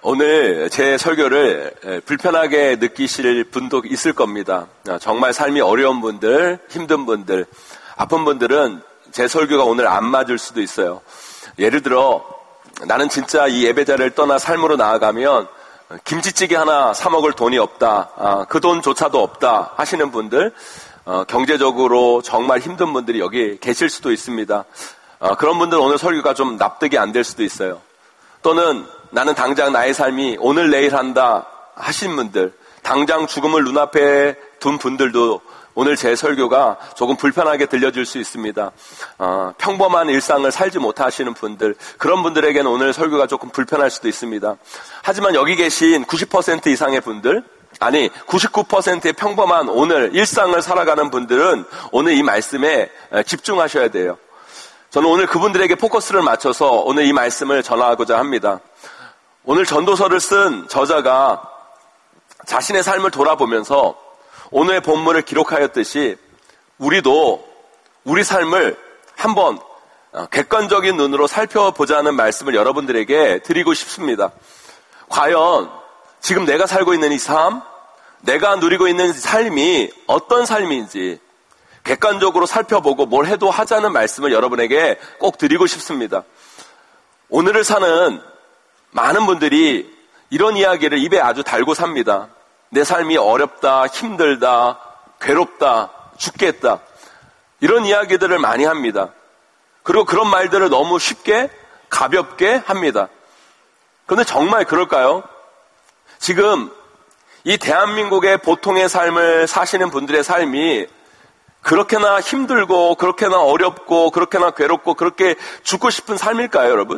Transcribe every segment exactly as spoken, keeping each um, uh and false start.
오늘 제 설교를 불편하게 느끼실 분도 있을 겁니다. 정말 삶이 어려운 분들, 힘든 분들, 아픈 분들은 제 설교가 오늘 안 맞을 수도 있어요. 예를 들어 나는 진짜 이 예배자를 떠나 삶으로 나아가면 김치찌개 하나 사 먹을 돈이 없다, 그 돈조차도 없다 하시는 분들, 경제적으로 정말 힘든 분들이 여기 계실 수도 있습니다. 그런 분들은 오늘 설교가 좀 납득이 안 될 수도 있어요. 또는 나는 당장 나의 삶이 오늘 내일 한다 하신 분들, 당장 죽음을 눈앞에 둔 분들도 오늘 제 설교가 조금 불편하게 들려질 수 있습니다. 어, 평범한 일상을 살지 못하시는 분들, 그런 분들에게는 오늘 설교가 조금 불편할 수도 있습니다. 하지만 여기 계신 구십 퍼센트 이상의 분들, 아니 구십구 퍼센트의 평범한 오늘 일상을 살아가는 분들은 오늘 이 말씀에 집중하셔야 돼요. 저는 오늘 그분들에게 포커스를 맞춰서 오늘 이 말씀을 전하고자 합니다. 오늘 전도서를 쓴 저자가 자신의 삶을 돌아보면서 오늘의 본문을 기록하였듯이 우리도 우리 삶을 한번 객관적인 눈으로 살펴보자는 말씀을 여러분들에게 드리고 싶습니다. 과연 지금 내가 살고 있는 이 삶, 내가 누리고 있는 삶이 어떤 삶인지 객관적으로 살펴보고 뭘 해도 하자는 말씀을 여러분에게 꼭 드리고 싶습니다. 오늘을 사는 많은 분들이 이런 이야기를 입에 아주 달고 삽니다. 내 삶이 어렵다, 힘들다, 괴롭다, 죽겠다. 이런 이야기들을 많이 합니다. 그리고 그런 말들을 너무 쉽게, 가볍게 합니다. 그런데 정말 그럴까요? 지금 이 대한민국의 보통의 삶을 사시는 분들의 삶이 그렇게나 힘들고, 그렇게나 어렵고, 그렇게나 괴롭고, 그렇게 죽고 싶은 삶일까요, 여러분?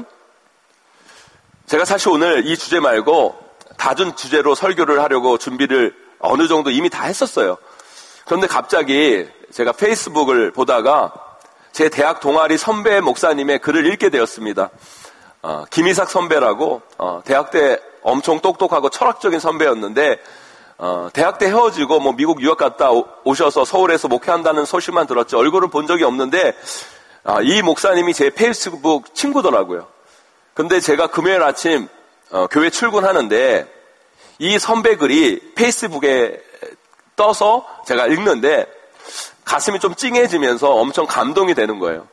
제가 사실 오늘 이 주제 말고 다른 주제로 설교를 하려고 준비를 어느 정도 이미 다 했었어요. 그런데 갑자기 제가 페이스북을 보다가 제 대학 동아리 선배 목사님의 글을 읽게 되었습니다. 어, 김이삭 선배라고 어, 대학 때 엄청 똑똑하고 철학적인 선배였는데 어, 대학 때 헤어지고 뭐 미국 유학 갔다 오, 오셔서 서울에서 목회한다는 소식만 들었지 얼굴은 본 적이 없는데 어, 이 목사님이 제 페이스북 친구더라고요. 근데 제가 금요일 아침 어, 교회 출근하는데 이 선배 글이 페이스북에 떠서 제가 읽는데 가슴이 좀 찡해지면서 엄청 감동이 되는 거예요.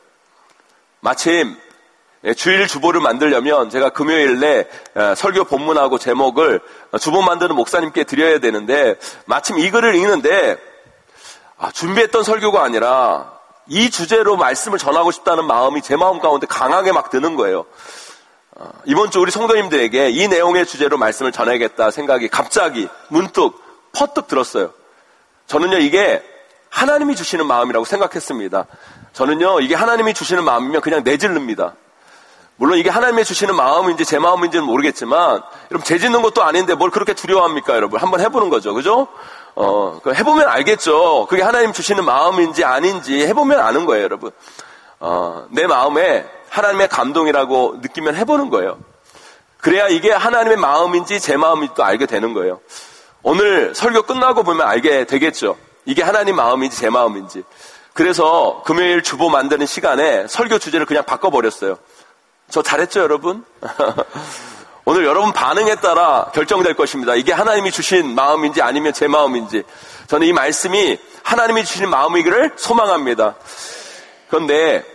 마침 주일 주보를 만들려면 제가 금요일에 설교 본문하고 제목을 주보 만드는 목사님께 드려야 되는데 마침 이 글을 읽는데 아, 준비했던 설교가 아니라 이 주제로 말씀을 전하고 싶다는 마음이 제 마음 가운데 강하게 막 드는 거예요. 이번 주 우리 성도님들에게 이 내용의 주제로 말씀을 전해야겠다 생각이 갑자기 문득 퍼뜩 들었어요. 저는요 이게 하나님이 주시는 마음이라고 생각했습니다. 저는요 이게 하나님이 주시는 마음이면 그냥 내질릅니다. 물론 이게 하나님이 주시는 마음인지 제 마음인지는 모르겠지만 여러분 죄 짓는 것도 아닌데 뭘 그렇게 두려워합니까 여러분? 한번 해보는 거죠. 그죠? 어, 해보면 알겠죠. 그게 하나님 주시는 마음인지 아닌지 해보면 아는 거예요 여러분. 어, 내 마음에 하나님의 감동이라고 느끼면 해보는 거예요. 그래야 이게 하나님의 마음인지 제 마음인지 또 알게 되는 거예요. 오늘 설교 끝나고 보면 알게 되겠죠. 이게 하나님 마음인지 제 마음인지. 그래서 금요일 주보 만드는 시간에 설교 주제를 그냥 바꿔버렸어요. 저 잘했죠 여러분? 오늘 여러분 반응에 따라 결정될 것입니다. 이게 하나님이 주신 마음인지 아니면 제 마음인지. 저는 이 말씀이 하나님이 주신 마음이기를 소망합니다. 그런데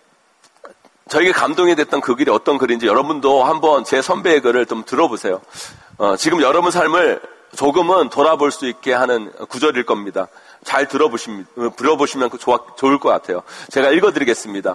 저에게 감동이 됐던 그 글이 어떤 글인지 여러분도 한번 제 선배의 글을 좀 들어보세요. 어, 지금 여러분 삶을 조금은 돌아볼 수 있게 하는 구절일 겁니다. 잘 들어보시면, 들어보시면 좋아, 좋을 것 같아요. 제가 읽어드리겠습니다.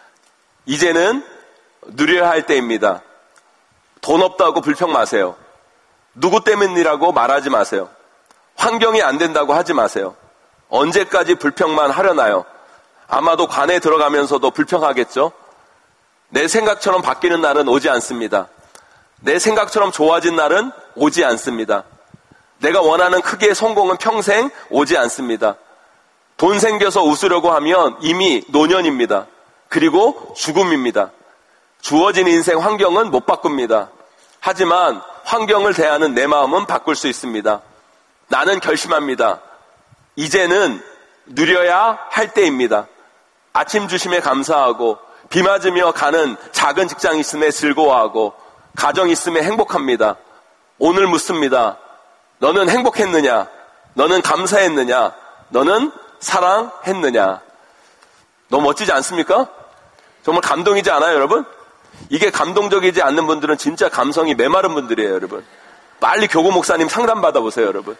이제는 누려야 할 때입니다. 돈 없다고 불평 마세요. 누구 때문이라고 말하지 마세요. 환경이 안 된다고 하지 마세요. 언제까지 불평만 하려나요? 아마도 관에 들어가면서도 불평하겠죠? 내 생각처럼 바뀌는 날은 오지 않습니다. 내 생각처럼 좋아진 날은 오지 않습니다. 내가 원하는 크기의 성공은 평생 오지 않습니다. 돈 생겨서 웃으려고 하면 이미 노년입니다. 그리고 죽음입니다. 주어진 인생 환경은 못 바꿉니다. 하지만 환경을 대하는 내 마음은 바꿀 수 있습니다. 나는 결심합니다. 이제는 누려야 할 때입니다. 아침 주심에 감사하고 비 맞으며 가는 작은 직장 있음에 즐거워하고 가정 있음에 행복합니다. 오늘 묻습니다. 너는 행복했느냐? 너는 감사했느냐? 너는 사랑했느냐? 너무 멋지지 않습니까? 정말 감동이지 않아요, 여러분? 이게 감동적이지 않는 분들은 진짜 감성이 메마른 분들이에요, 여러분. 빨리 교구 목사님 상담 받아보세요, 여러분.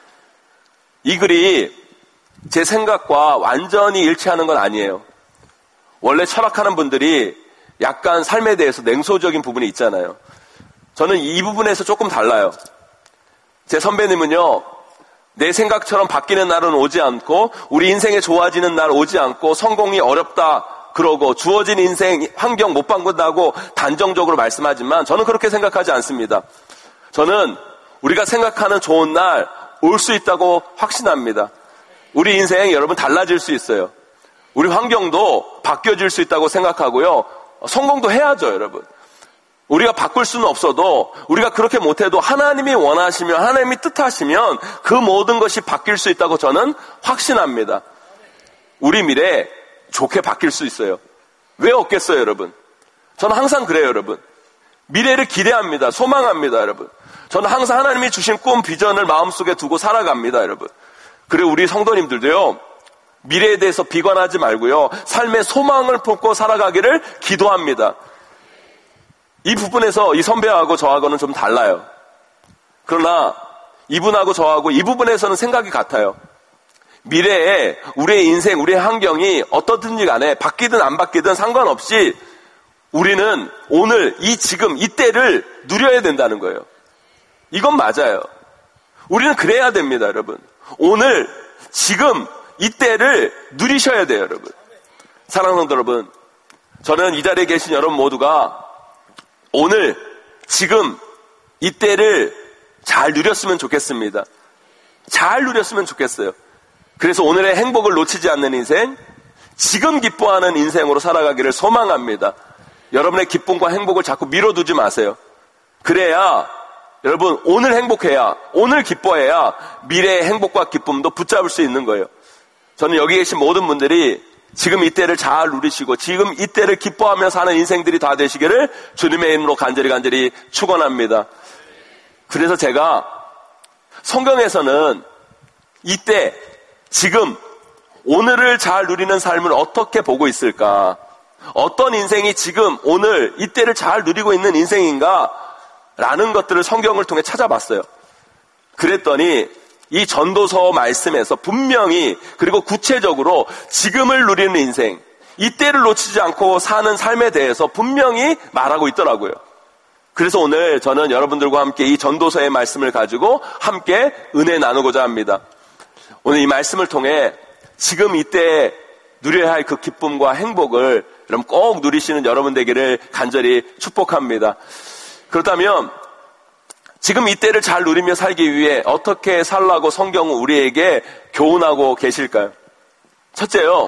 이 글이 제 생각과 완전히 일치하는 건 아니에요. 원래 철학하는 분들이 약간 삶에 대해서 냉소적인 부분이 있잖아요. 저는 이 부분에서 조금 달라요. 제 선배님은요, 내 생각처럼 바뀌는 날은 오지 않고 우리 인생에 좋아지는 날 오지 않고 성공이 어렵다 그러고 주어진 인생 환경 못 바꾼다고 단정적으로 말씀하지만 저는 그렇게 생각하지 않습니다. 저는 우리가 생각하는 좋은 날 올 수 있다고 확신합니다. 우리 인생 여러분 달라질 수 있어요. 우리 환경도 바뀌어질 수 있다고 생각하고요. 성공도 해야죠, 여러분. 우리가 바꿀 수는 없어도 우리가 그렇게 못해도 하나님이 원하시면 하나님이 뜻하시면 그 모든 것이 바뀔 수 있다고 저는 확신합니다. 우리 미래 좋게 바뀔 수 있어요. 왜 없겠어요, 여러분? 저는 항상 그래요, 여러분. 미래를 기대합니다. 소망합니다, 여러분. 저는 항상 하나님이 주신 꿈, 비전을 마음속에 두고 살아갑니다, 여러분. 그리고 우리 성도님들도요, 미래에 대해서 비관하지 말고요, 삶의 소망을 품고 살아가기를 기도합니다. 이 부분에서 이 선배하고 저하고는 좀 달라요. 그러나 이분하고 저하고 이 부분에서는 생각이 같아요. 미래에 우리의 인생, 우리의 환경이 어떻든지 간에 바뀌든 안 바뀌든 상관없이 우리는 오늘 이 지금 이때를 누려야 된다는 거예요. 이건 맞아요. 우리는 그래야 됩니다, 여러분. 오늘 지금 이때를 누리셔야 돼요, 여러분. 사랑하는 성도 여러분, 저는 이 자리에 계신 여러분 모두가 오늘 지금 이때를 잘 누렸으면 좋겠습니다. 잘 누렸으면 좋겠어요. 그래서 오늘의 행복을 놓치지 않는 인생, 지금 기뻐하는 인생으로 살아가기를 소망합니다. 여러분의 기쁨과 행복을 자꾸 미뤄두지 마세요. 그래야 여러분 오늘 행복해야, 오늘 기뻐해야 미래의 행복과 기쁨도 붙잡을 수 있는 거예요. 저는 여기 계신 모든 분들이 지금 이때를 잘 누리시고 지금 이때를 기뻐하며 사는 인생들이 다 되시기를 주님의 이름으로 간절히 간절히 축원합니다. 그래서 제가 성경에서는 이때, 지금, 오늘을 잘 누리는 삶을 어떻게 보고 있을까? 어떤 인생이 지금, 오늘, 이때를 잘 누리고 있는 인생인가? 라는 것들을 성경을 통해 찾아봤어요. 그랬더니 이 전도서 말씀에서 분명히 그리고 구체적으로 지금을 누리는 인생, 이때를 놓치지 않고 사는 삶에 대해서 분명히 말하고 있더라고요. 그래서 오늘 저는 여러분들과 함께 이 전도서의 말씀을 가지고 함께 은혜 나누고자 합니다. 오늘 이 말씀을 통해 지금 이때 누려야 할 그 기쁨과 행복을 여러분 꼭 누리시는 여러분 되기를 간절히 축복합니다. 그렇다면 지금 이때를 잘 누리며 살기 위해 어떻게 살라고 성경은 우리에게 교훈하고 계실까요? 첫째요,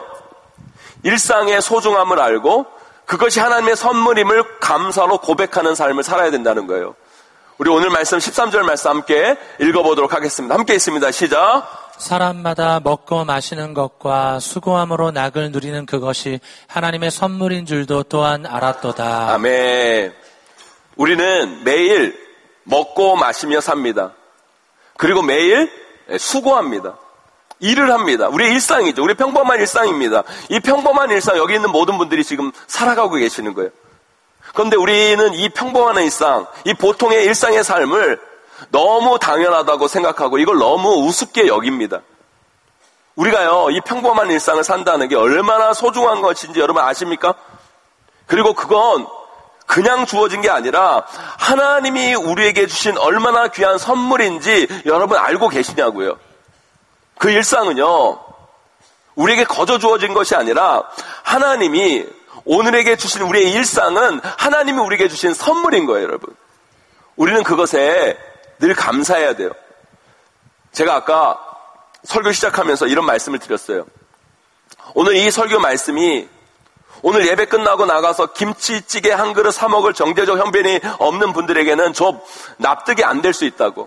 일상의 소중함을 알고 그것이 하나님의 선물임을 감사로 고백하는 삶을 살아야 된다는 거예요. 우리 오늘 말씀 십삼 절 말씀 함께 읽어보도록 하겠습니다. 함께 있습니다. 시작. 사람마다 먹고 마시는 것과 수고함으로 낙을 누리는 그것이 하나님의 선물인 줄도 또한 알았도다. 아멘. 우리는 매일 먹고 마시며 삽니다. 그리고 매일 수고합니다. 일을 합니다. 우리의 일상이죠. 우리 평범한 일상입니다. 이 평범한 일상, 여기 있는 모든 분들이 지금 살아가고 계시는 거예요. 그런데 우리는 이 평범한 일상, 이 보통의 일상의 삶을 너무 당연하다고 생각하고 이걸 너무 우습게 여깁니다. 우리가요, 이 평범한 일상을 산다는 게 얼마나 소중한 것인지 여러분 아십니까? 그리고 그건 그냥 주어진 게 아니라 하나님이 우리에게 주신 얼마나 귀한 선물인지 여러분 알고 계시냐고요. 그 일상은요, 우리에게 거저 주어진 것이 아니라 하나님이 오늘에게 주신 우리의 일상은 하나님이 우리에게 주신 선물인 거예요, 여러분. 우리는 그것에 늘 감사해야 돼요. 제가 아까 설교 시작하면서 이런 말씀을 드렸어요. 오늘 이 설교 말씀이 오늘 예배 끝나고 나가서 김치찌개 한 그릇 사 먹을 정제적 형편이 없는 분들에게는 저 납득이 안 될 수 있다고.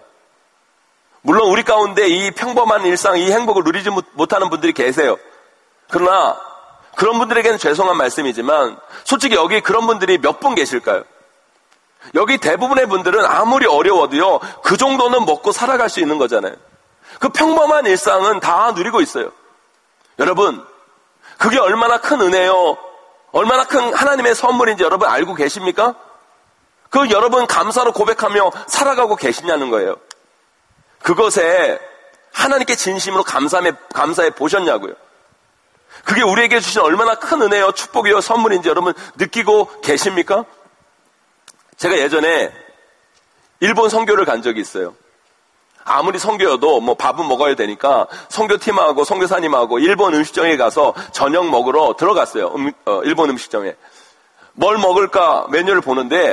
물론 우리 가운데 이 평범한 일상, 이 행복을 누리지 못하는 분들이 계세요. 그러나 그런 분들에게는 죄송한 말씀이지만 솔직히 여기 그런 분들이 몇 분 계실까요? 여기 대부분의 분들은 아무리 어려워도요, 그 정도는 먹고 살아갈 수 있는 거잖아요. 그 평범한 일상은 다 누리고 있어요. 여러분, 그게 얼마나 큰 은혜요, 얼마나 큰 하나님의 선물인지 여러분 알고 계십니까? 그 여러분 감사로 고백하며 살아가고 계시냐는 거예요. 그것에 하나님께 진심으로 감사해, 감사해 보셨냐고요. 그게 우리에게 주신 얼마나 큰 은혜요, 축복이요, 선물인지 여러분 느끼고 계십니까? 제가 예전에 일본 선교를 간 적이 있어요. 아무리 선교여도 뭐 밥은 먹어야 되니까 선교팀하고 선교사님하고 일본 음식점에 가서 저녁 먹으러 들어갔어요. 음, 어, 일본 음식점에. 뭘 먹을까 메뉴를 보는데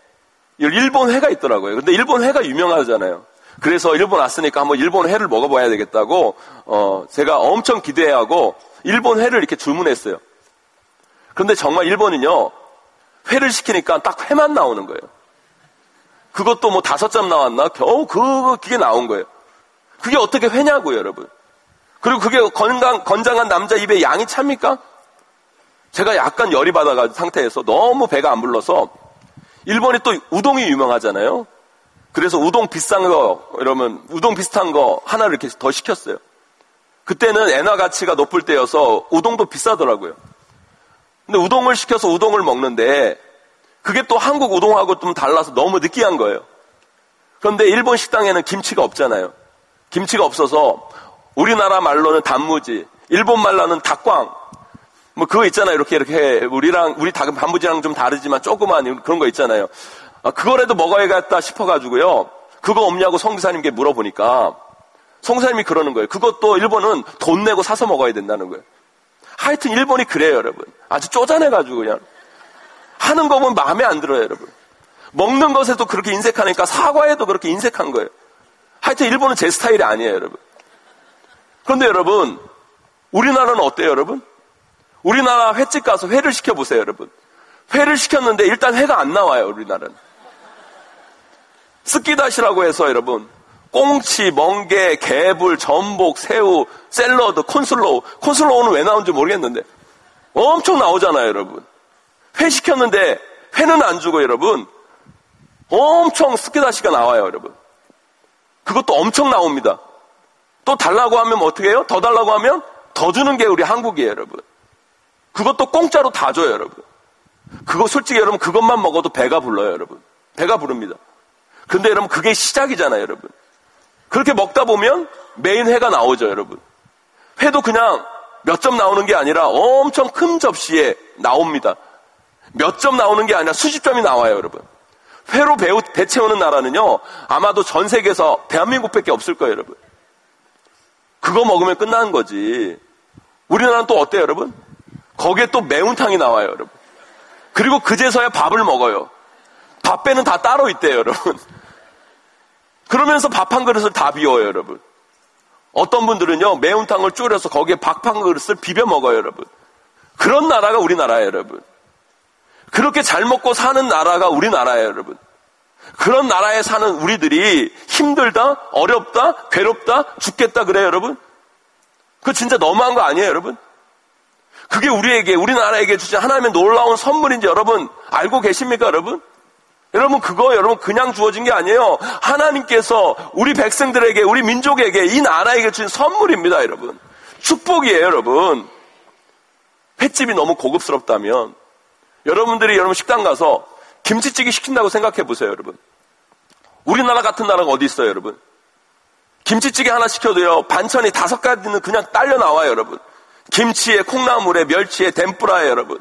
일본 회가 있더라고요. 근데 일본 회가 유명하잖아요. 그래서 일본 왔으니까 한번 일본 회를 먹어봐야 되겠다고 어, 제가 엄청 기대하고 일본 회를 이렇게 주문했어요. 그런데 정말 일본은요, 회를 시키니까 딱 회만 나오는 거예요. 그것도 뭐 다섯 점 나왔나? 겨우 그, 그게 나온 거예요. 그게 어떻게 회냐고요, 여러분. 그리고 그게 건강, 건장한 남자 입에 양이 찹니까? 제가 약간 열이 받아가지고 상태에서 너무 배가 안 불러서, 일본이 또 우동이 유명하잖아요. 그래서 우동 비싼 거, 이러면 우동 비슷한 거 하나를 이렇게 더 시켰어요. 그때는 엔화 가치가 높을 때여서 우동도 비싸더라고요. 근데 우동을 시켜서 우동을 먹는데, 그게 또 한국 우동하고 좀 달라서 너무 느끼한 거예요. 그런데 일본 식당에는 김치가 없잖아요. 김치가 없어서 우리나라 말로는 단무지, 일본 말로는 닭광, 뭐 그거 있잖아요. 이렇게 이렇게 우리랑 우리 닭 단무지랑 좀 다르지만 조그만 그런 거 있잖아요. 아, 그거라도 먹어야겠다 싶어가지고요. 그거 없냐고 성교사님께 물어보니까 성교사님이 그러는 거예요. 그것도 일본은 돈 내고 사서 먹어야 된다는 거예요. 하여튼 일본이 그래요, 여러분. 아주 쪼잔해가지고 그냥. 하는 거 보면 마음에 안 들어요, 여러분. 먹는 것에도 그렇게 인색하니까 사과에도 그렇게 인색한 거예요. 하여튼 일본은 제 스타일이 아니에요, 여러분. 그런데 여러분, 우리나라는 어때요, 여러분? 우리나라 횟집 가서 회를 시켜보세요, 여러분. 회를 시켰는데 일단 회가 안 나와요, 우리나라는. 스키다시라고 해서 여러분, 꽁치, 멍게, 개불, 전복, 새우, 샐러드, 콘슬로우. 콘슬로우는 왜 나온지 모르겠는데 엄청 나오잖아요, 여러분. 회 시켰는데 회는 안 주고 여러분 엄청 스키다시가 나와요, 여러분. 그것도 엄청 나옵니다. 또 달라고 하면 어떻게 해요? 더 달라고 하면 더 주는 게 우리 한국이에요, 여러분. 그것도 공짜로 다 줘요, 여러분. 그거 솔직히 여러분 그것만 먹어도 배가 불러요, 여러분. 배가 부릅니다. 근데 여러분 그게 시작이잖아요, 여러분. 그렇게 먹다 보면 메인 회가 나오죠, 여러분. 회도 그냥 몇 점 나오는 게 아니라 엄청 큰 접시에 나옵니다. 몇 점 나오는 게 아니라 수십 점이 나와요, 여러분. 회로 배, 배 채우는 나라는요, 아마도 전 세계에서 대한민국밖에 없을 거예요, 여러분. 그거 먹으면 끝나는 거지. 우리나라는 또 어때요, 여러분? 거기에 또 매운탕이 나와요, 여러분. 그리고 그제서야 밥을 먹어요. 밥배는 다 따로 있대요, 여러분. 그러면서 밥 한 그릇을 다 비워요, 여러분. 어떤 분들은요, 매운탕을 졸여서 거기에 밥 한 그릇을 비벼 먹어요, 여러분. 그런 나라가 우리나라예요, 여러분. 그렇게 잘 먹고 사는 나라가 우리나라예요, 여러분. 그런 나라에 사는 우리들이 힘들다, 어렵다, 괴롭다, 죽겠다 그래요, 여러분? 그거 진짜 너무한 거 아니에요, 여러분? 그게 우리에게, 우리나라에게 주신 하나님의 놀라운 선물인지 여러분 알고 계십니까, 여러분? 여러분 그거 여러분 그냥 주어진 게 아니에요. 하나님께서 우리 백성들에게, 우리 민족에게, 이 나라에게 주신 선물입니다, 여러분. 축복이에요, 여러분. 횟집이 너무 고급스럽다면 여러분들이 여러분 식당 가서 김치찌개 시킨다고 생각해 보세요, 여러분. 우리나라 같은 나라가 어디 있어요, 여러분? 김치찌개 하나 시켜도요, 반찬이 다섯 가지는 그냥 딸려 나와요, 여러분. 김치에, 콩나물에, 멸치에, 덴뿌라에, 여러분.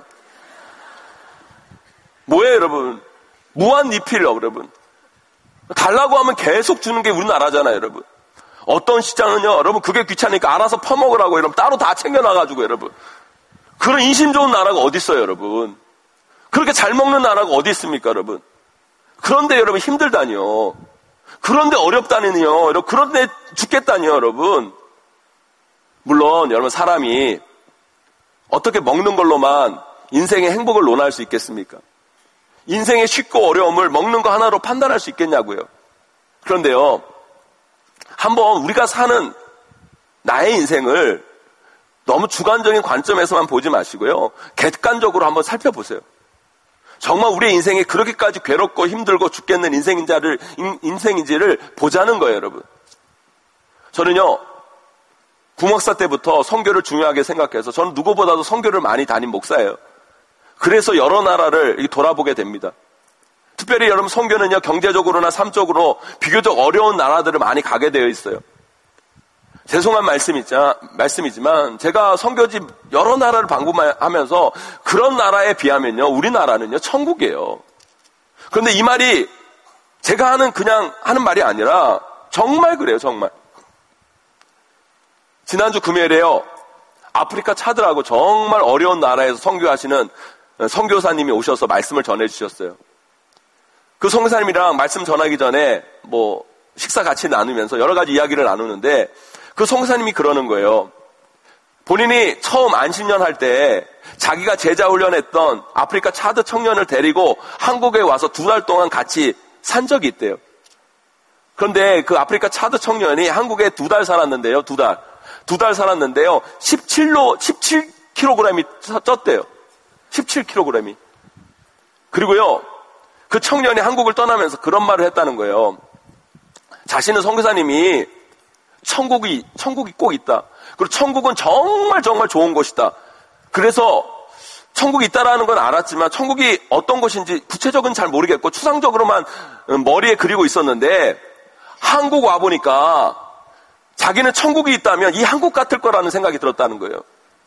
뭐예요, 여러분? 무한 리필, 여러분. 달라고 하면 계속 주는 게 우리나라잖아요, 여러분. 어떤 시장은요, 여러분 그게 귀찮으니까 알아서 퍼먹으라고 여러분 따로 다 챙겨놔가지고, 여러분. 그런 인심 좋은 나라가 어디 있어요, 여러분? 그렇게 잘 먹는 나라가 어디 있습니까, 여러분? 그런데 여러분 힘들다니요. 그런데 어렵다니요. 여러분 그런데 죽겠다니요, 여러분. 물론 여러분 사람이 어떻게 먹는 걸로만 인생의 행복을 논할 수 있겠습니까? 인생의 쉽고 어려움을 먹는 거 하나로 판단할 수 있겠냐고요. 그런데요, 한번 우리가 사는 나의 인생을 너무 주관적인 관점에서만 보지 마시고요, 객관적으로 한번 살펴보세요. 정말 우리의 인생이 그렇게까지 괴롭고 힘들고 죽겠는 인생인지를, 인생인지를 보자는 거예요, 여러분. 저는요, 구목사 때부터 선교를 중요하게 생각해서 저는 누구보다도 선교를 많이 다닌 목사예요. 그래서 여러 나라를 돌아보게 됩니다. 특별히 여러분 선교는요, 경제적으로나 삶적으로 비교적 어려운 나라들을 많이 가게 되어 있어요. 죄송한 말씀이자, 말씀이지만 제가 선교지 여러 나라를 방문하면서 그런 나라에 비하면요, 우리나라는요 천국이에요. 그런데 이 말이 제가 하는 그냥 하는 말이 아니라 정말 그래요, 정말. 지난주 금요일에요, 아프리카 차들하고 정말 어려운 나라에서 선교하시는 선교사님이 오셔서 말씀을 전해주셨어요. 그 선교사님이랑 말씀 전하기 전에 뭐 식사 같이 나누면서 여러 가지 이야기를 나누는데 그 선교사님이 그러는 거예요. 본인이 처음 안식년 할 때 자기가 제자 훈련했던 아프리카 차드 청년을 데리고 한국에 와서 두 달 동안 같이 산 적이 있대요. 그런데 그 아프리카 차드 청년이 한국에 두 달 살았는데요, 두 달. 두 달 살았는데요, 십칠로, 십칠 킬로그램이 쪘대요. 십칠 킬로그램이. 그리고요, 그 청년이 한국을 떠나면서 그런 말을 했다는 거예요. 자신은 선교사님이 천국이, 천국이 꼭 있다. 그리고 천국은 정말 정말 좋은 곳이다. 그래서 천국이 있다라는 건 알았지만 천국이 어떤 곳인지 구체적은 잘 모르겠고 추상적으로만 머리에 그리고 있었는데 한국 와보니까 자기는 천국이 있다면 이 한국 같을 거라는 생각이 들었다는 거예요.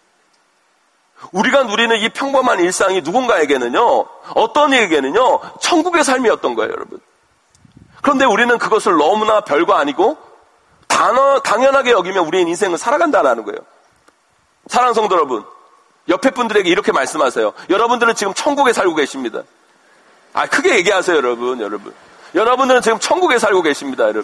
우리가 누리는 이 평범한 일상이 누군가에게는요, 어떤 이에게는요, 천국의 삶이었던 거예요, 여러분. 그런데 우리는 그것을 너무나 별거 아니고 단어, 당연하게 여기며 우리의 인생을 살아간다는 거예요. 사랑하는 성도 여러분, 옆에 분들에게 이렇게 말씀하세요. 여러분들은 지금 천국에 살고 계십니다. 아, 크게 얘기하세요, 여러분, 여러분. 여러분들은 지금 천국에 살고 계십니다, 여러분.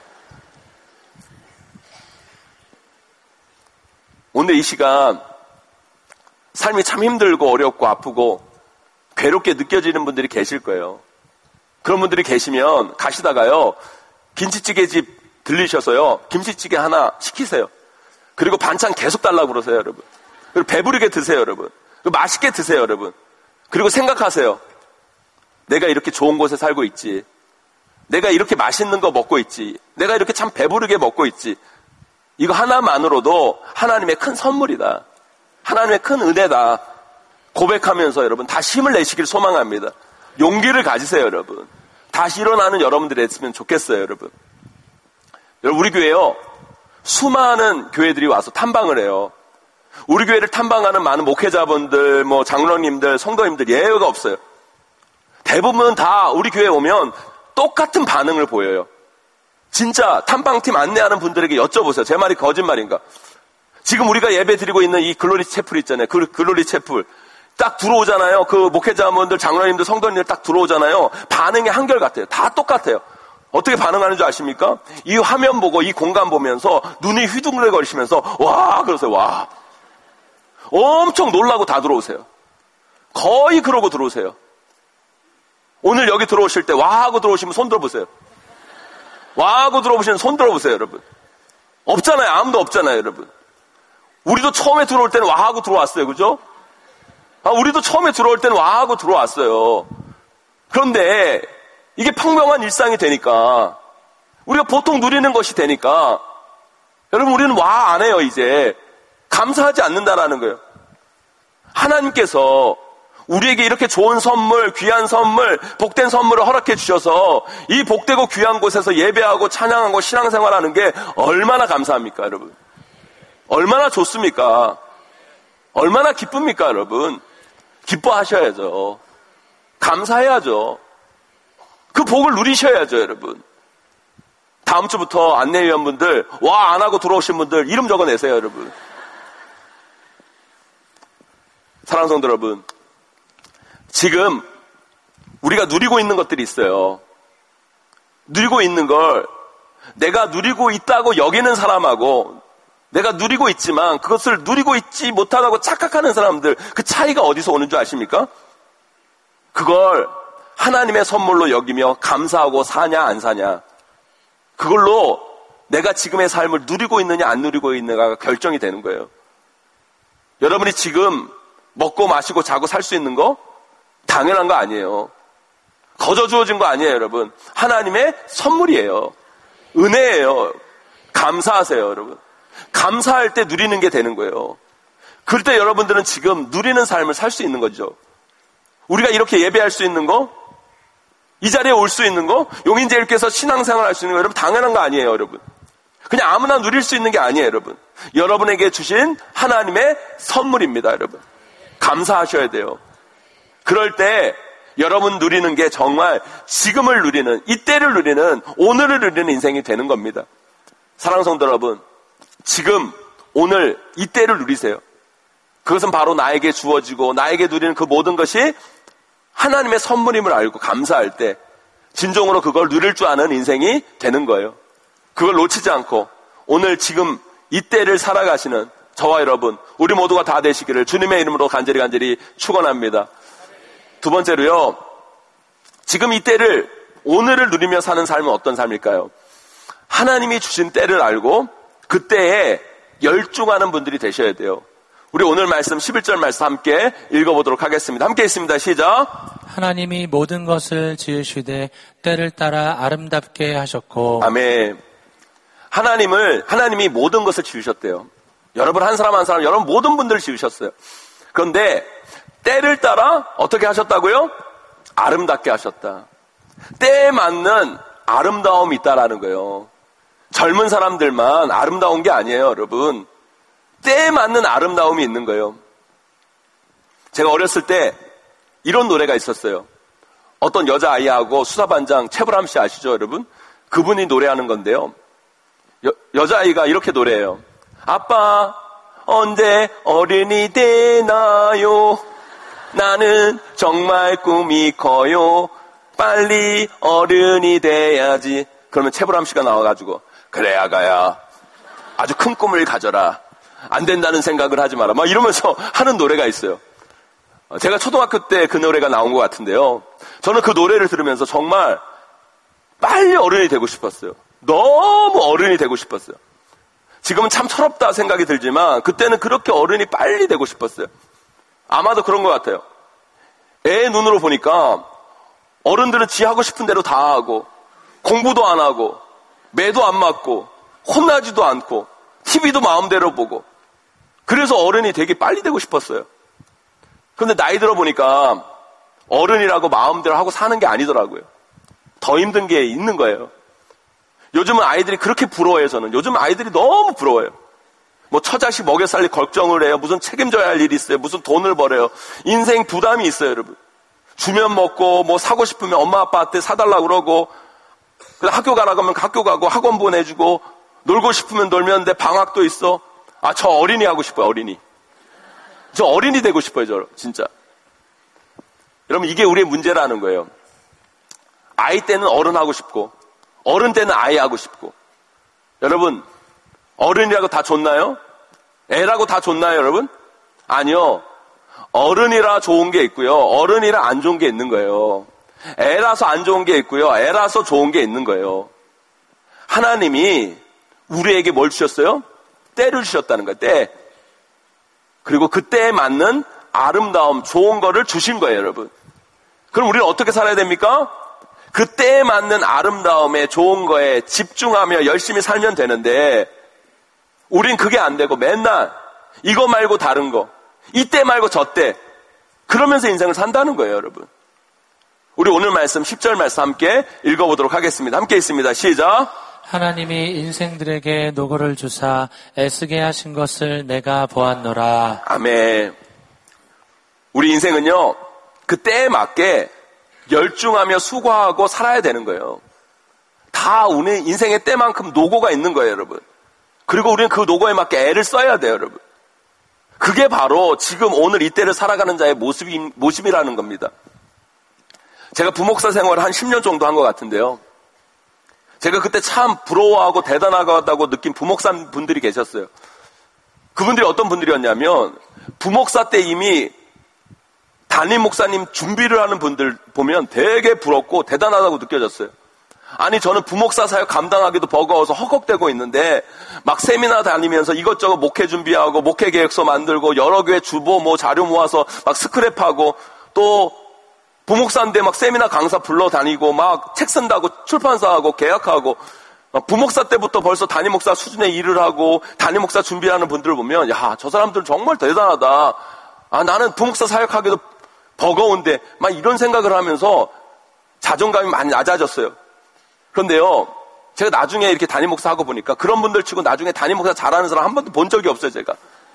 오늘 이 시간 삶이 참 힘들고 어렵고 아프고 괴롭게 느껴지는 분들이 계실 거예요. 그런 분들이 계시면 가시다가요, 김치찌개집 들리셔서요, 김치찌개 하나 시키세요. 그리고 반찬 계속 달라고 그러세요, 여러분. 그리고 배부르게 드세요, 여러분. 그리고 맛있게 드세요, 여러분. 그리고 생각하세요. 내가 이렇게 좋은 곳에 살고 있지. 내가 이렇게 맛있는 거 먹고 있지. 내가 이렇게 참 배부르게 먹고 있지. 이거 하나만으로도 하나님의 큰 선물이다. 하나님의 큰 은혜다. 고백하면서 여러분 다시 힘을 내시길 소망합니다. 용기를 가지세요, 여러분. 다시 일어나는 여러분들이 됐으면 좋겠어요, 여러분. 여러분, 우리 교회요, 수많은 교회들이 와서 탐방을 해요. 우리 교회를 탐방하는 많은 목회자분들, 뭐 장로님들, 성도님들 예외가 없어요. 대부분 다 우리 교회에 오면 똑같은 반응을 보여요. 진짜 탐방팀 안내하는 분들에게 여쭤보세요. 제 말이 거짓말인가? 지금 우리가 예배 드리고 있는 이 글로리 채플 있잖아요. 그 글로리 채플. 딱 들어오잖아요. 그 목회자분들, 장로님들, 성도님들 딱 들어오잖아요. 반응이 한결같아요. 다 똑같아요. 어떻게 반응하는 줄 아십니까? 이 화면 보고 이 공간 보면서 눈이 휘둥그레거리시면서 와 그러세요. 와. 엄청 놀라고 다 들어오세요. 거의 그러고 들어오세요. 오늘 여기 들어오실 때 와 하고 들어오시면 손 들어보세요. 와 하고 들어오시면 손 들어보세요, 여러분. 없잖아요. 아무도 없잖아요, 여러분. 우리도 처음에 들어올 때는 와 하고 들어왔어요. 그죠? 아, 우리도 처음에 들어올 때는 와 하고 들어왔어요. 그런데 이게 평범한 일상이 되니까, 우리가 보통 누리는 것이 되니까, 여러분, 우리는 와 안 해요, 이제. 감사하지 않는다라는 거예요. 하나님께서 우리에게 이렇게 좋은 선물, 귀한 선물, 복된 선물을 허락해 주셔서 이 복되고 귀한 곳에서 예배하고 찬양하고 신앙생활하는 게 얼마나 감사합니까, 여러분? 얼마나 좋습니까? 얼마나 기쁩니까, 여러분? 기뻐하셔야죠. 감사해야죠. 그 복을 누리셔야죠, 여러분. 다음 주부터 안내위원분들, 와 안 하고 들어오신 분들 이름 적어내세요, 여러분. 사랑하는 성도 여러분, 지금 우리가 누리고 있는 것들이 있어요. 누리고 있는 걸 내가 누리고 있다고 여기는 사람하고 내가 누리고 있지만 그것을 누리고 있지 못하다고 착각하는 사람들, 그 차이가 어디서 오는 줄 아십니까? 그걸 하나님의 선물로 여기며 감사하고 사냐 안 사냐, 그걸로 내가 지금의 삶을 누리고 있느냐 안 누리고 있느냐가 결정이 되는 거예요. 여러분이 지금 먹고 마시고 자고 살 수 있는 거, 당연한 거 아니에요. 거저 주어진 거 아니에요, 여러분. 하나님의 선물이에요. 은혜예요. 감사하세요, 여러분. 감사할 때 누리는 게 되는 거예요. 그럴 때 여러분들은 지금 누리는 삶을 살 수 있는 거죠. 우리가 이렇게 예배할 수 있는 거, 이 자리에 올 수 있는 거, 용인제일교회에서 신앙생활 할 수 있는 거, 여러분 당연한 거 아니에요, 여러분. 그냥 아무나 누릴 수 있는 게 아니에요, 여러분. 여러분에게 주신 하나님의 선물입니다, 여러분. 감사하셔야 돼요. 그럴 때 여러분 누리는 게 정말 지금을 누리는, 이때를 누리는, 오늘을 누리는 인생이 되는 겁니다. 사랑하는 성도 여러분, 지금, 오늘, 이때를 누리세요. 그것은 바로 나에게 주어지고 나에게 누리는 그 모든 것이 하나님의 선물임을 알고 감사할 때 진정으로 그걸 누릴 줄 아는 인생이 되는 거예요. 그걸 놓치지 않고 오늘 지금 이때를 살아가시는 저와 여러분, 우리 모두가 다 되시기를 주님의 이름으로 간절히 간절히 축원합니다. 두 번째로요, 지금 이때를, 오늘을 누리며 사는 삶은 어떤 삶일까요? 하나님이 주신 때를 알고 그때에 열중하는 분들이 되셔야 돼요. 우리 오늘 말씀 십일 절 말씀 함께 읽어보도록 하겠습니다. 함께 있습니다. 시작. 하나님이 모든 것을 지으시되 때를 따라 아름답게 하셨고. 아멘. 하나님을, 하나님이 모든 것을 지으셨대요. 여러분 한 사람 한 사람, 여러분 모든 분들을 지으셨어요. 그런데 때를 따라 어떻게 하셨다고요? 아름답게 하셨다. 때에 맞는 아름다움이 있다라는 거예요. 젊은 사람들만 아름다운 게 아니에요, 여러분. 때에 맞는 아름다움이 있는 거예요. 제가 어렸을 때 이런 노래가 있었어요. 어떤 여자아이하고 수사반장 최불암 씨 아시죠, 여러분? 그분이 노래하는 건데요. 여, 여자아이가 이렇게 노래해요. 아빠, 언제 어른이 되나요? 나는 정말 꿈이 커요. 빨리 어른이 돼야지. 그러면 최불암 씨가 나와가지고, 그래, 아가야. 아주 큰 꿈을 가져라. 안 된다는 생각을 하지 마라. 막 이러면서 하는 노래가 있어요. 제가 초등학교 때 그 노래가 나온 것 같은데요. 저는 그 노래를 들으면서 정말 빨리 어른이 되고 싶었어요. 너무 어른이 되고 싶었어요. 지금은 참 철없다 생각이 들지만 그때는 그렇게 어른이 빨리 되고 싶었어요. 아마도 그런 것 같아요. 애 눈으로 보니까 어른들은 지 하고 싶은 대로 다 하고 공부도 안 하고 매도 안 맞고 혼나지도 않고 티비도 마음대로 보고 그래서 어른이 되게 빨리 되고 싶었어요. 그런데 나이 들어보니까 어른이라고 마음대로 하고 사는 게 아니더라고요. 더 힘든 게 있는 거예요. 요즘은 아이들이 그렇게 부러워해요. 저는 요즘 아이들이 너무 부러워요. 뭐 처자식 먹여 살릴 걱정을 해요. 무슨 책임져야 할 일이 있어요. 무슨 돈을 벌어요. 인생 부담이 있어요, 여러분. 주면 먹고 뭐 사고 싶으면 엄마 아빠한테 사달라고 그러고 학교 가라고 하면 학교 가고 학원 보내주고 놀고 싶으면 놀면 돼. 방학도 있어. 아, 저 어린이 하고 싶어요. 어린이. 저 어린이 되고 싶어요. 저 진짜. 여러분 이게 우리의 문제라는 거예요. 아이 때는 어른 하고 싶고 어른 때는 아이 하고 싶고. 여러분 어른이라고 다 좋나요? 애라고 다 좋나요, 여러분? 아니요. 어른이라 좋은 게 있고요. 어른이라 안 좋은 게 있는 거예요. 애라서 안 좋은 게 있고요. 애라서 좋은 게 있는 거예요. 하나님이 우리에게 뭘 주셨어요? 때를 주셨다는 거예요. 때. 그리고 그 때에 맞는 아름다움, 좋은 거를 주신 거예요, 여러분. 그럼 우리는 어떻게 살아야 됩니까? 그 때에 맞는 아름다움에 좋은 거에 집중하며 열심히 살면 되는데 우린 그게 안 되고 맨날 이거 말고 다른 거, 이때 말고 저때 그러면서 인생을 산다는 거예요, 여러분. 우리 오늘 말씀 십 절 말씀 함께 읽어보도록 하겠습니다. 함께 있습니다. 시작. 하나님이 인생들에게 노고를 주사 애쓰게 하신 것을 내가 보았노라. 아멘. 우리 인생은요, 그 때에 맞게 열중하며 수고하고 살아야 되는 거예요. 다 우리 인생의 때만큼 노고가 있는 거예요, 여러분. 그리고 우리는 그 노고에 맞게 애를 써야 돼요, 여러분. 그게 바로 지금 오늘 이때를 살아가는 자의 모습이, 모습이라는 겁니다. 제가 부목사 생활을 한 십 년 정도 한 것 같은데요. 제가 그때 참 부러워하고 대단하다고 느낀 부목사 분들이 계셨어요. 그분들이 어떤 분들이었냐면 부목사 때 이미 담임 목사님 준비를 하는 분들 보면 되게 부럽고 대단하다고 느껴졌어요. 아니 저는 부목사 사역 감당하기도 버거워서 헉헉대고 있는데 막 세미나 다니면서 이것저것 목회 준비하고 목회 계획서 만들고 여러 교회 주보 뭐 자료 모아서 막 스크랩하고 또 부목사인데 막 세미나 강사 불러다니고 막 책 쓴다고 출판사하고 계약하고 부목사 때부터 벌써 담임 목사 수준의 일을 하고 담임 목사 준비하는 분들을 보면 야, 저 사람들 정말 대단하다. 아, 나는 부목사 사역하기도 버거운데 막 이런 생각을 하면서 자존감이 많이 낮아졌어요. 그런데요, 제가 나중에 이렇게 담임 목사 하고 보니까 그런 분들 치고 나중에 담임 목사 잘하는 사람 한 번도 본 적이 없어요, 제가.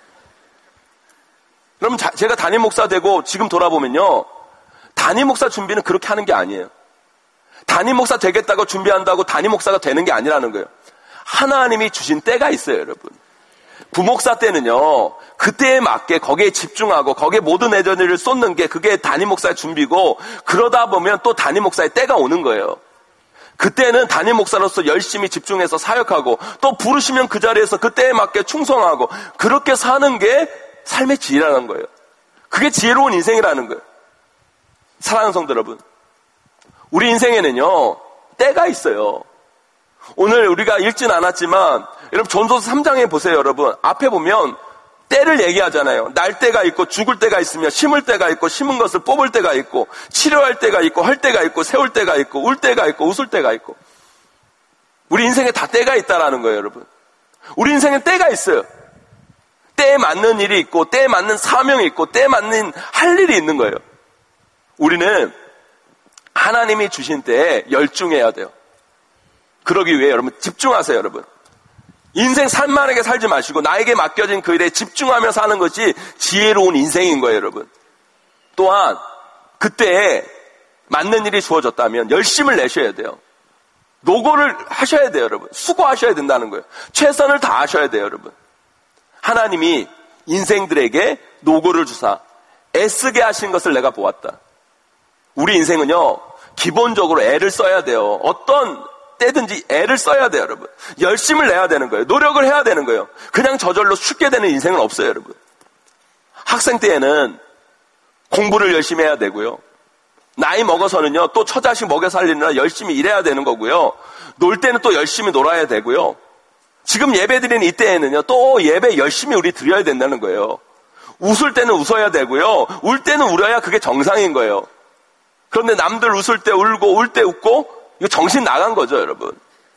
그럼 자, 제가 담임 목사 되고 지금 돌아보면요, 담임 목사 준비는 그렇게 하는 게 아니에요. 담임 목사 되겠다고 준비한다고 담임 목사가 되는 게 아니라는 거예요. 하나님이 주신 때가 있어요, 여러분. 부목사 때는요, 그때에 맞게 거기에 집중하고 거기에 모든 에너지를 쏟는 게 그게 담임 목사의 준비고, 그러다 보면 또 담임 목사의 때가 오는 거예요. 그때는 담임 목사로서 열심히 집중해서 사역하고, 또 부르시면 그 자리에서 그때에 맞게 충성하고, 그렇게 사는 게 삶의 지혜라는 거예요. 그게 지혜로운 인생이라는 거예요. 사랑하는 성도 여러분, 우리 인생에는요, 때가 있어요. 오늘 우리가 읽진 않았지만 여러분 전도서 삼 장에 보세요. 여러분 앞에 보면 때를 얘기하잖아요. 날 때가 있고 죽을 때가 있으며 심을 때가 있고 심은 것을 뽑을 때가 있고 치료할 때가 있고 할 때가 있고 세울 때가 있고 울 때가 있고 웃을 때가 있고, 우리 인생에 다 때가 있다라는 거예요. 여러분 우리 인생엔 때가 있어요. 때에 맞는 일이 있고 때에 맞는 사명이 있고 때에 맞는 할 일이 있는 거예요. 우리는 하나님이 주신 때에 열중해야 돼요. 그러기 위해 여러분 집중하세요. 여러분 인생 산만하게 살지 마시고 나에게 맡겨진 그 일에 집중하며 사는 것이 지혜로운 인생인 거예요. 여러분 또한 그때에 맞는 일이 주어졌다면 열심을 내셔야 돼요. 노고를 하셔야 돼요. 여러분 수고하셔야 된다는 거예요. 최선을 다하셔야 돼요. 여러분 하나님이 인생들에게 노고를 주사 애쓰게 하신 것을 내가 보았다. 우리 인생은요 기본적으로 애를 써야 돼요. 어떤 때든지 애를 써야 돼요. 여러분 열심을 내야 되는 거예요. 노력을 해야 되는 거예요. 그냥 저절로 쉽게 되는 인생은 없어요. 여러분 학생 때에는 공부를 열심히 해야 되고요, 나이 먹어서는요 또 처자식 먹여 살리느라 열심히 일해야 되는 거고요, 놀 때는 또 열심히 놀아야 되고요, 지금 예배 드리는 이때에는요 또 예배 열심히 우리 드려야 된다는 거예요. 웃을 때는 웃어야 되고요, 울 때는 울어야 그게 정상인 거예요. 그런데 남들 웃을 때 울고 울 때 웃고 이거 정신 나간 거죠. 여러분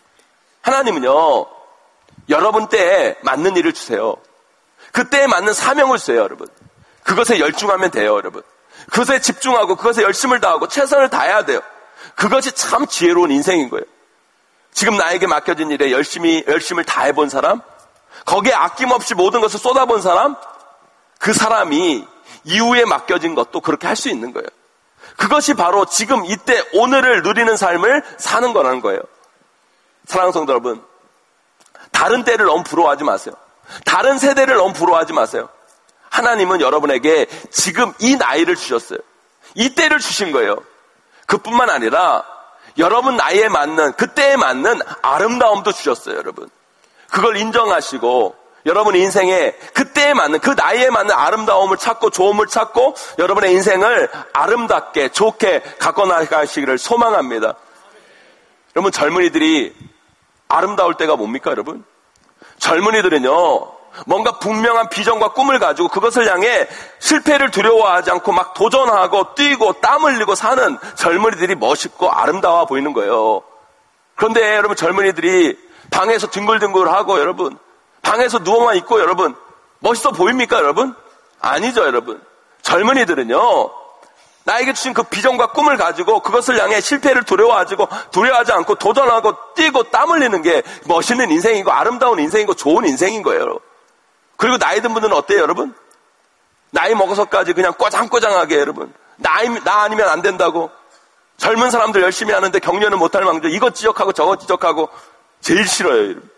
하나님은요 여러분 때에 맞는 일을 주세요. 그때에 맞는 사명을 주세요. 여러분 그것에 열중하면 돼요. 여러분 그것에 집중하고 그것에 열심을 다하고 최선을 다해야 돼요. 그것이 참 지혜로운 인생인 거예요. 지금 나에게 맡겨진 일에 열심히 열심을 다해본 사람, 거기에 아낌없이 모든 것을 쏟아본 사람, 그 사람이 이후에 맡겨진 것도 그렇게 할 수 있는 거예요. 그것이 바로 지금 이때 오늘을 누리는 삶을 사는 거라는 거예요. 사랑하는 성도 여러분 다른 때를 너무 부러워하지 마세요. 다른 세대를 너무 부러워하지 마세요. 하나님은 여러분에게 지금 이 나이를 주셨어요. 이 때를 주신 거예요. 그뿐만 아니라 여러분 나이에 맞는 그때에 맞는 아름다움도 주셨어요. 여러분 그걸 인정하시고 여러분 인생에 그때에 맞는 그 나이에 맞는 아름다움을 찾고 좋음을 찾고 여러분의 인생을 아름답게 좋게 갖고 나가시기를 소망합니다. 여러분 젊은이들이 아름다울 때가 뭡니까? 여러분 젊은이들은요 뭔가 분명한 비전과 꿈을 가지고 그것을 향해 실패를 두려워하지 않고 막 도전하고 뛰고 땀 흘리고 사는 젊은이들이 멋있고 아름다워 보이는 거예요. 그런데 여러분 젊은이들이 방에서 뒹굴뒹굴하고 여러분 방에서 누워만 있고 여러분 멋있어 보입니까? 여러분 아니죠. 여러분 젊은이들은요 나에게 주신 그 비전과 꿈을 가지고 그것을 향해 실패를 두려워하지고 두려워하지 않고 도전하고 뛰고 땀 흘리는 게 멋있는 인생이고 아름다운 인생이고 좋은 인생인 거예요. 그리고 나이 든 분들은 어때요? 여러분 나이 먹어서까지 그냥 꼬장꼬장하게 여러분 나, 나 아니면 안 된다고 젊은 사람들 열심히 하는데 격려는 못할 망정 이것 지적하고 저것 지적하고 제일 싫어요. 여러분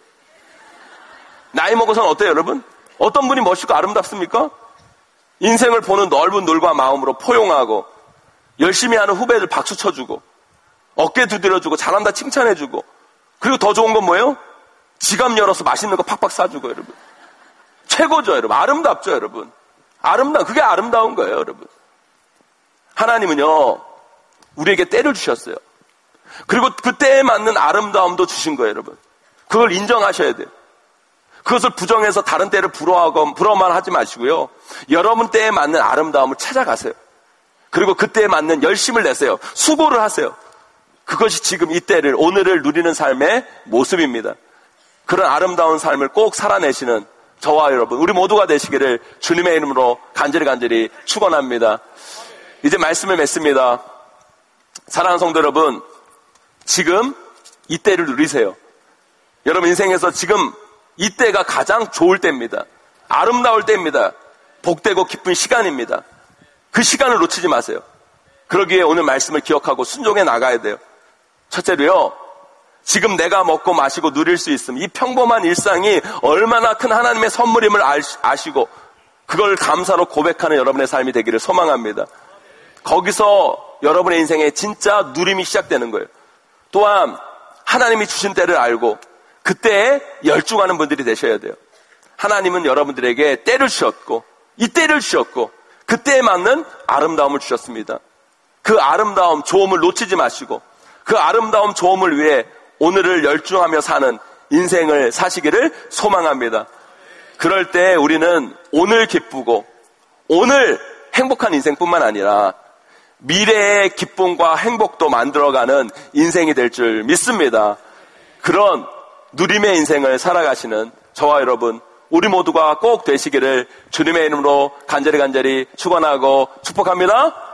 나이 먹어서는 어때요? 여러분 어떤 분이 멋있고 아름답습니까? 인생을 보는 넓은 눈과 마음으로 포용하고 열심히 하는 후배들 박수 쳐주고 어깨 두드려주고 잘한다 칭찬해주고, 그리고 더 좋은 건 뭐예요? 지갑 열어서 맛있는 거 팍팍 사주고. 여러분 최고죠. 여러분 아름답죠. 여러분 아름다운 그게 아름다운 거예요. 여러분 하나님은요 우리에게 때를 주셨어요. 그리고 그 때에 맞는 아름다움도 주신 거예요. 여러분 그걸 인정하셔야 돼요. 그것을 부정해서 다른 때를 부러워하고 부러워만 하지 마시고요, 여러분 때에 맞는 아름다움을 찾아가세요. 그리고 그때에 맞는 열심을 내세요. 수고를 하세요. 그것이 지금 이때를, 오늘을 누리는 삶의 모습입니다. 그런 아름다운 삶을 꼭 살아내시는 저와 여러분, 우리 모두가 되시기를 주님의 이름으로 간절히 간절히 축원합니다. 이제 말씀을 맺습니다. 사랑하는 성도 여러분, 지금 이때를 누리세요. 여러분 인생에서 지금 이때가 가장 좋을 때입니다. 아름다울 때입니다. 복되고 기쁜 시간입니다. 그 시간을 놓치지 마세요. 그러기에 오늘 말씀을 기억하고 순종해 나가야 돼요. 첫째로요, 지금 내가 먹고 마시고 누릴 수 있음, 이 평범한 일상이 얼마나 큰 하나님의 선물임을 아시고 그걸 감사로 고백하는 여러분의 삶이 되기를 소망합니다. 거기서 여러분의 인생에 진짜 누림이 시작되는 거예요. 또한 하나님이 주신 때를 알고 그때에 열중하는 분들이 되셔야 돼요. 하나님은 여러분들에게 때를 주셨고 이 때를 주셨고 그때에 맞는 아름다움을 주셨습니다. 그 아름다움, 좋음을 놓치지 마시고 그 아름다움, 좋음을 위해 오늘을 열중하며 사는 인생을 사시기를 소망합니다. 그럴 때 우리는 오늘 기쁘고 오늘 행복한 인생뿐만 아니라 미래의 기쁨과 행복도 만들어가는 인생이 될 줄 믿습니다. 그런 누림의 인생을 살아가시는 저와 여러분, 우리 모두가 꼭 되시기를 주님의 이름으로 간절히 간절히 축원하고 축복합니다.